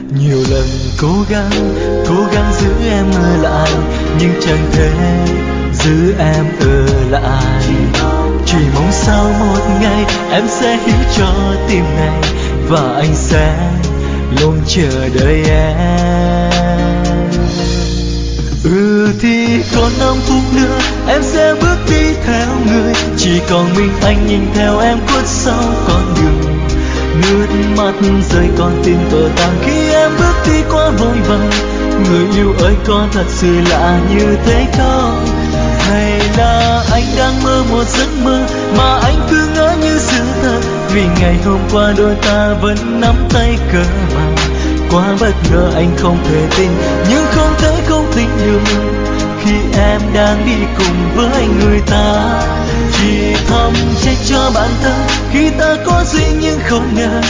Nhiều lần cố gắng giữ em ở lại, nhưng chẳng thể giữ em ở lại. Chỉ mong sau một ngày em sẽ hiểu cho tim này, và anh sẽ luôn chờ đợi em. Thì còn 5 phút nữa em sẽ bước đi theo người, chỉ còn mình anh nhìn theo em khuất sau con đường. Nước mắt rơi con tim vỡ tan khi em bước đi quá vội vàng. Người yêu ơi, có thật sự lạ như thế không? Hay là anh đang mơ một giấc mơ mà anh cứ ngỡ như sự thật? Vì ngày hôm qua đôi ta vẫn nắm tay cờ mà. Quá bất ngờ anh không thể tin, nhưng không thể không tin được khi em đang đi cùng với người ta. Chỉ thầm trách cho bản thân khi ta có duyên nhưng không ngờ